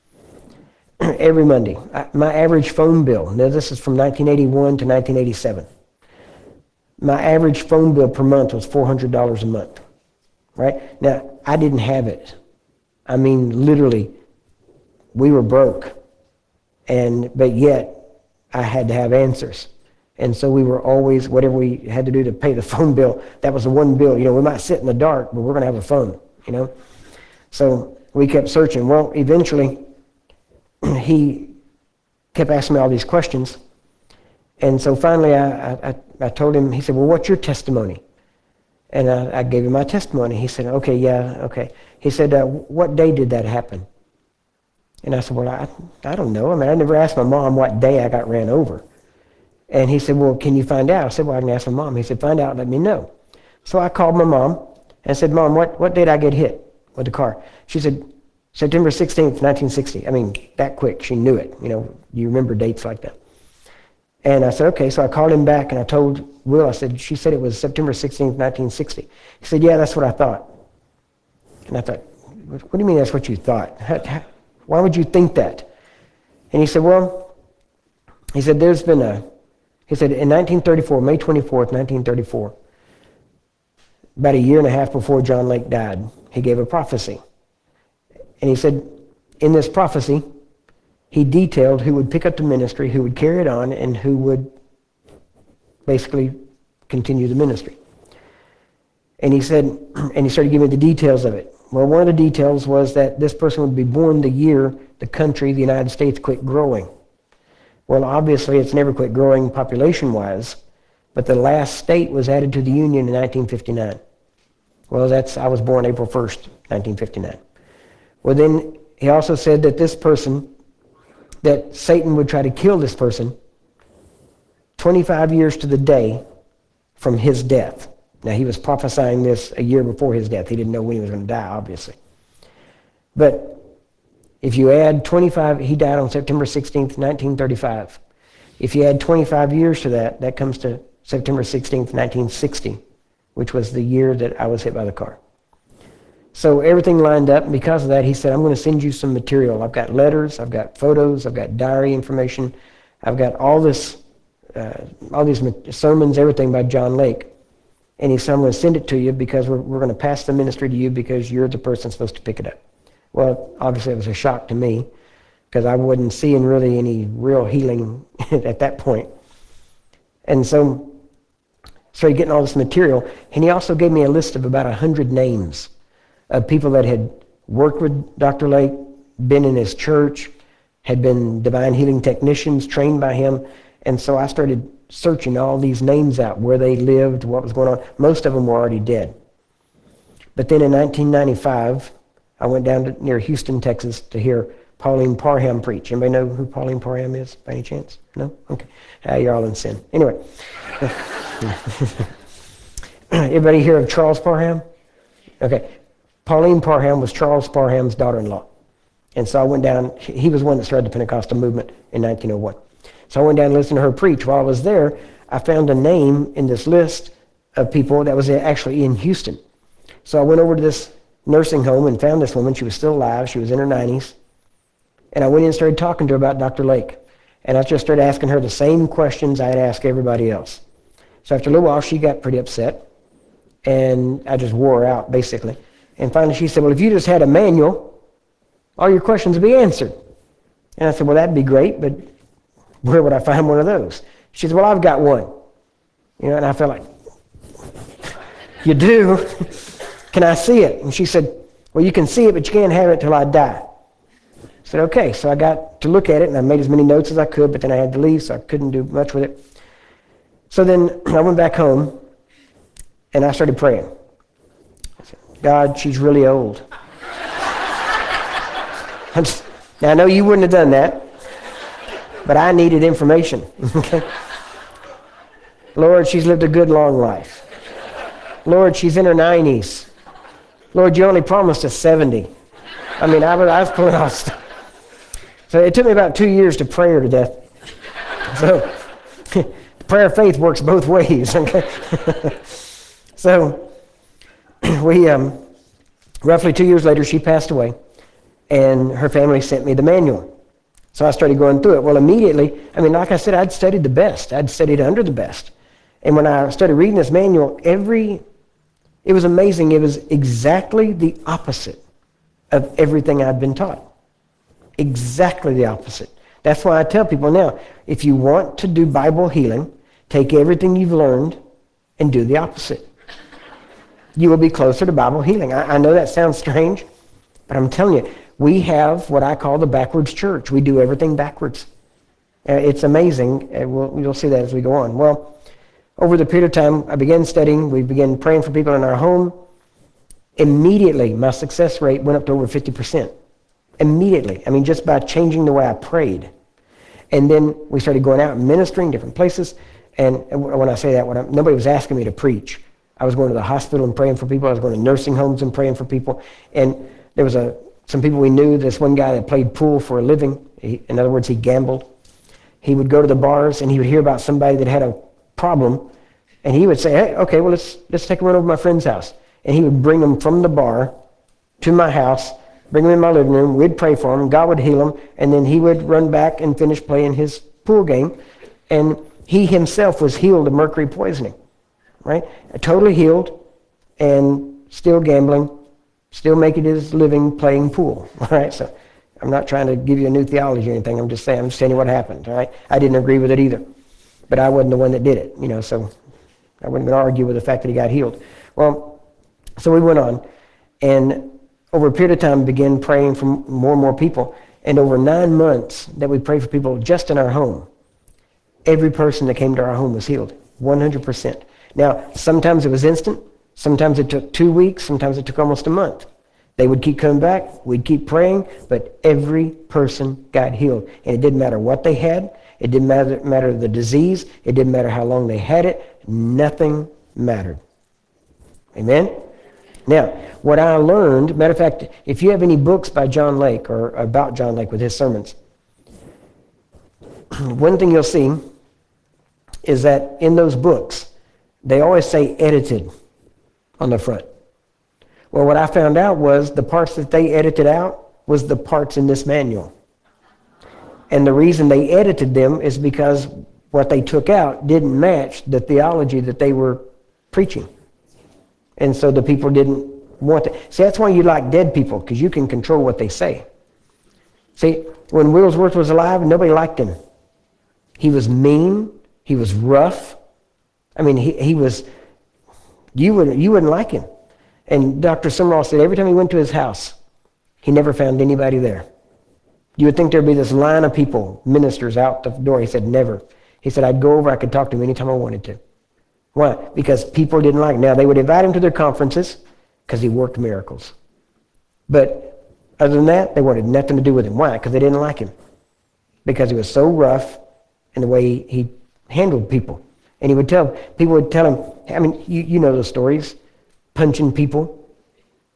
Every Monday. My average phone bill, now this is from 1981 to 1987. My average phone bill per month was $400 a month. Right? Now, I didn't have it. I mean, literally, we were broke. But yet, I had to have answers. And so we were always, whatever we had to do to pay the phone bill, that was the one bill. We might sit in the dark, but we're going to have a phone, So we kept searching. Well, eventually, he kept asking me all these questions. And so finally, I told him, he said, well, what's your testimony? And I gave him my testimony. He said, okay, yeah, okay. He said, what day did that happen? And I said, well, I don't know. I never asked my mom what day I got ran over. And he said, well, can you find out? I said, well, I can ask my mom. He said, find out and let me know. So I called my mom and said, Mom, what day did I get hit with the car? She said, September 16th, 1960. That quick. She knew it. You remember dates like that. And I said, okay. So I called him back and I told Will, she said it was September 16th, 1960. He said, yeah, that's what I thought. And I thought, what do you mean that's what you thought? Why would you think that? And he said, well, there's been he said in 1934, May 24th, 1934, about a year and a half before John Lake died, he gave a prophecy. And he said, in this prophecy, he detailed who would pick up the ministry, who would carry it on, and who would basically continue the ministry. And he said, and he started giving me the details of it. Well, one of the details was that this person would be born the year the country, the United States, quit growing. Well, obviously, it's never quit growing population-wise, but the last state was added to the Union in 1959. Well, I was born April 1st, 1959. Well, then he also said that this person, that Satan would try to kill this person 25 years to the day from his death. Now, he was prophesying this a year before his death. He didn't know when he was going to die, obviously. But if you add 25, he died on September 16th, 1935. If you add 25 years to that, that comes to September 16th, 1960, which was the year that I was hit by the car. So everything lined up, and because of that, he said, I'm going to send you some material. I've got letters, I've got photos, I've got diary information, I've got all these sermons, everything by John Lake. And he said, I'm going to send it to you because we're going to pass the ministry to you because you're the person supposed to pick it up. Well, obviously it was a shock to me because I wasn't seeing really any real healing at that point. And so started getting all this material. And he also gave me a list of about 100 names of people that had worked with Dr. Lake, been in his church, had been divine healing technicians trained by him. And so I started searching all these names out, where they lived, what was going on. Most of them were already dead. But then in 1995, I went down to near Houston, Texas to hear Pauline Parham preach. Anybody know who Pauline Parham is by any chance? No? Okay. You're all in sin. Anyway. Everybody hear of Charles Parham? Okay. Pauline Parham was Charles Parham's daughter-in-law. And so I went down, he was one that started the Pentecostal movement in 1901. So I went down and listened to her preach. While I was there, I found a name in this list of people that was actually in Houston. So I went over to this nursing home and found this woman. She was still alive. She was in her 90s. And I went in and started talking to her about Dr. Lake. And I just started asking her the same questions I had asked everybody else. So after a little while, she got pretty upset. And I just wore her out, basically. And finally she said, well, if you just had a manual, all your questions would be answered. And I said, well, that'd be great, but where would I find one of those? She said, well, I've got one. And I felt like, you do? Can I see it? And she said, well, you can see it, but you can't have it till I die. I said, okay. So I got to look at it, and I made as many notes as I could, but then I had to leave, so I couldn't do much with it. So then I went back home, and I started praying. I said, God, she's really old. Now, I know you wouldn't have done that, but I needed information. Okay? Lord, she's lived a good, long life. Lord, she's in her 90s. Lord, you only promised us 70. I was pulling off stuff. So it took me about 2 years to pray her to death. So the prayer of faith works both ways. Okay? So we, roughly 2 years later, she passed away, and her family sent me the manual. So I started going through it. Well, immediately, like I said, I'd studied the best. I'd studied under the best. And when I started reading this manual, it was amazing. It was exactly the opposite of everything I'd been taught. Exactly the opposite. That's why I tell people now, if you want to do Bible healing, take everything you've learned and do the opposite. You will be closer to Bible healing. I know that sounds strange, but I'm telling you, we have what I call the backwards church. We do everything backwards. It's amazing. You'll see that as we go on. Well, over the period of time, I began studying. We began praying for people in our home. Immediately, my success rate went up to over 50%. Immediately. Just by changing the way I prayed. And then we started going out and ministering different places. And when I say that, nobody was asking me to preach. I was going to the hospital and praying for people. I was going to nursing homes and praying for people. And there was some people we knew. This one guy that played pool for a living. In other words, he gambled. He would go to the bars and he would hear about somebody that had a problem. And he would say, hey, okay, well, let's take a run over to my friend's house. And he would bring them from the bar to my house, bring them in my living room. We'd pray for him. God would heal him. And then he would run back and finish playing his pool game. And he himself was healed of mercury poisoning, right? Totally healed and still gambling, still making his living playing pool, all right? So I'm not trying to give you a new theology or anything. I'm just telling you what happened, all right? I didn't agree with it either. But I wasn't the one that did it, so I wasn't going to argue with the fact that he got healed. Well, so we went on, and over a period of time began praying for more and more people. And over 9 months that we prayed for people just in our home, every person that came to our home was healed, 100%. Now, sometimes it was instant. Sometimes it took 2 weeks. Sometimes it took almost a month. They would keep coming back. We'd keep praying, but every person got healed. And it didn't matter what they had. It didn't matter the disease. It didn't matter how long they had it. Nothing mattered. Amen? Now, what I learned, matter of fact, if you have any books by John Lake or about John Lake with his sermons, one thing you'll see is that in those books, they always say edited on the front. Well, what I found out was the parts that they edited out was the parts in this manual. And the reason they edited them is because what they took out didn't match the theology that they were preaching. And so the people didn't want that. See, that's why you like dead people, because you can control what they say. See, when Wigglesworth was alive, nobody liked him. He was mean. He was rough. He was, you wouldn't like him. And Dr. Sumrall said every time he went to his house, he never found anybody there. You would think there'd be this line of people, ministers out the door. He said, never. He said, I'd go over, I could talk to him anytime I wanted to. Why? Because people didn't like him. Now, they would invite him to their conferences because he worked miracles. But other than that, they wanted nothing to do with him. Why? Because they didn't like him. Because he was so rough in the way he handled people. And people would tell him, you know those stories, punching people,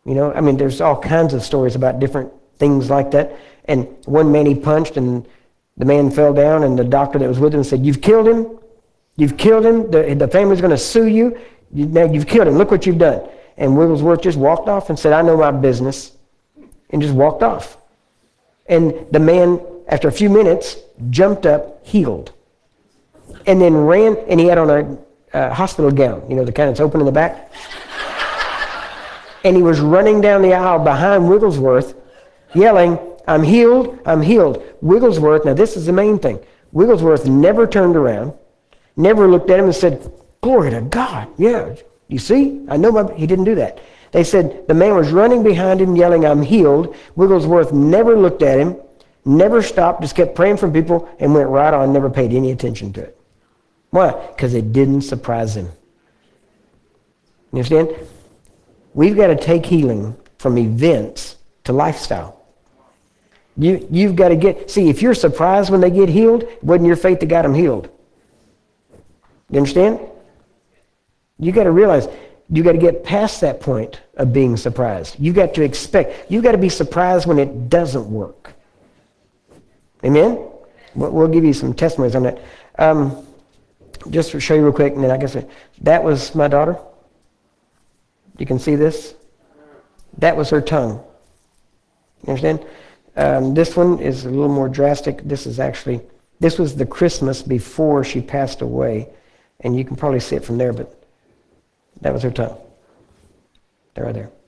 You know, I mean, there's all kinds of stories about different things like that. And one man he punched, and the man fell down, and the doctor that was with him said, "You've killed him. You've killed him. The family's going to sue you. Now you've killed him. Look what you've done." And Wigglesworth just walked off and said, "I know my business," and just walked off. And the man, after a few minutes, jumped up, healed, and then ran, and he had on a hospital gown, you know, the kind that's open in the back. And he was running down the aisle behind Wigglesworth, yelling, "I'm healed, I'm healed." Wigglesworth, now this is the main thing, Wigglesworth never turned around, never looked at him and said, "Glory to God, yeah, you see, I know he didn't do that. They said the man was running behind him yelling, "I'm healed." Wigglesworth never looked at him, never stopped, just kept praying for people and went right on, never paid any attention to it. Why? Because it didn't surprise him. You understand? We've got to take healing from events to lifestyle. You've got to see, if you're surprised when they get healed, it wasn't your faith that got them healed. You understand? You got to realize, you got to get past that point of being surprised. You got to expect, you got to be surprised when it doesn't work. Amen? We'll give you some testimonies on that. Just to show you real quick, and then I guess that was my daughter. You can see this. That was her tongue. You understand? This one is a little more drastic. This was the Christmas before she passed away, and you can probably see it from there, but that was her tongue. They're right there.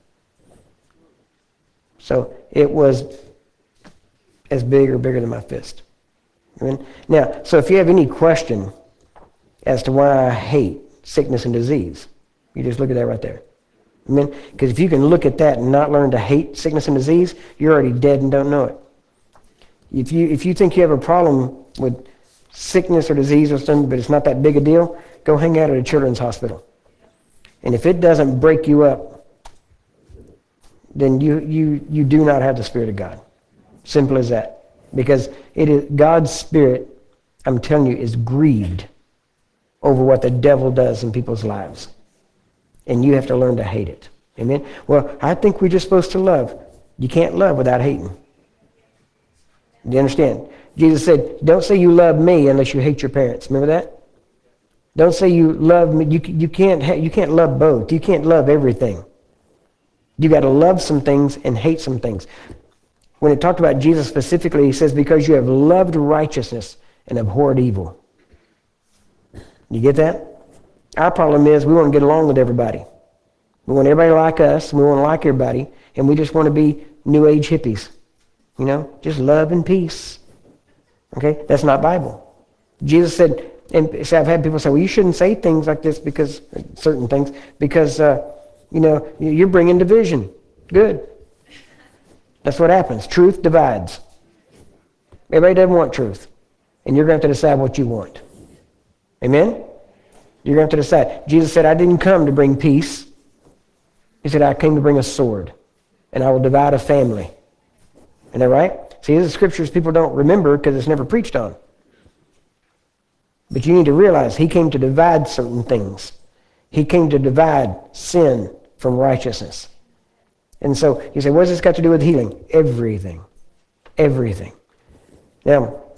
So it was as big or bigger than my fist. Amen? Now, so if you have any question as to why I hate sickness and disease, you just look at that right there. Amen? Because if you can look at that and not learn to hate sickness and disease, you're already dead and don't know it. If you think you have a problem with sickness or disease or something, but it's not that big a deal, go hang out at a children's hospital. And if it doesn't break you up, then you do not have the Spirit of God. Simple as that. Because it is God's Spirit, I'm telling you, is grieved over what the devil does in people's lives. And you have to learn to hate it. Amen? Well, I think we're just supposed to love. You can't love without hating. Do you understand? Jesus said, don't say you love me unless you hate your parents. Remember that? Don't say you love me. You can't love both. You can't love everything. You got to love some things and hate some things. When it talked about Jesus specifically, he says, because you have loved righteousness and abhorred evil. You get that? Our problem is we want to get along with everybody. We want everybody to like us, and we want to like everybody, and we just want to be New Age hippies. You know, just love and peace. Okay? That's not Bible. Jesus said, and so I've had people say, well, you shouldn't say things like this because, certain things, because, you're bringing division. Good. That's what happens. Truth divides. Everybody doesn't want truth. And you're going to have to decide what you want. Amen? You're going to have to decide. Jesus said, I didn't come to bring peace. He said, I came to bring a sword. And I will divide a family. Isn't that right? See, these are scriptures people don't remember because it's never preached on. But you need to realize he came to divide certain things. He came to divide sin from righteousness. And so you say, what does this got to do with healing? Everything. Everything. Now,